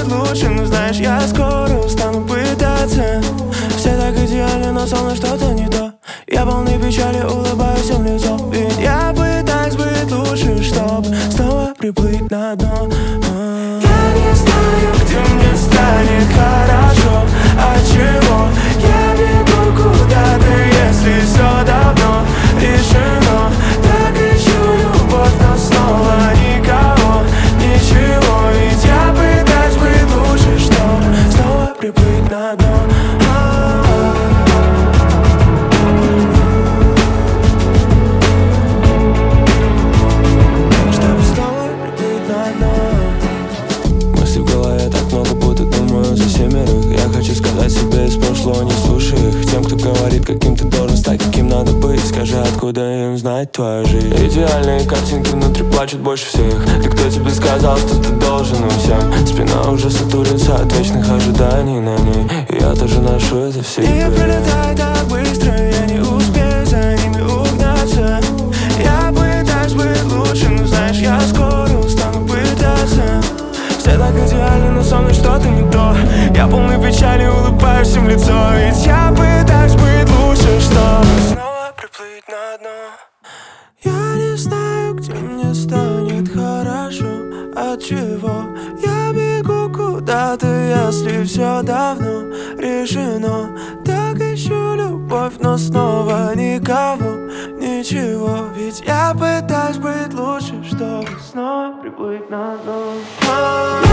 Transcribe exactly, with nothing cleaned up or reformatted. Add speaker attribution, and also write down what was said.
Speaker 1: быть лучше, но знаешь, я скоро устану пытаться. Все так идеально, но со мной что-то не то. Я полный печали, улыбаюсь им в лицо. Ведь я пытаюсь быть лучше, чтоб снова приплыть на дно. Я не знаю, где мне станет хорошо, от чего я бегу куда-то, если все давно решено. Так ищу любовь, но снова никого, ничего. Ведь я пытаюсь быть лучше, чтоб снова приплыть на дно. Из прошлого не слушай их. Тем, кто говорит, каким ты должен стать, каким надо быть, скажи, откуда им знать твою жизнь. Идеальные картинки внутри плачут больше всех. Ты кто тебе сказал, что ты должен им всем? Спина уже сатурится от вечных ожиданий на ней, и я тоже ношу это в себе. И прилетай так быстро, я не успею за ними угнаться. Я пытаюсь быть лучше, но знаешь, я скоро устану пытаться. Все так идеально, но со мной что-то не то. Я полный печали, улыбаюсь им в лицо. Ведь я пытаюсь быть лучше, чтобы снова приплыть на дно. Я не знаю, где мне станет хорошо, от чего я бегу куда-то, если все давно решено. Так ищу любовь, но снова никого, ничего. Ведь я пытаюсь быть лучше, чтобы снова приплыть на дно.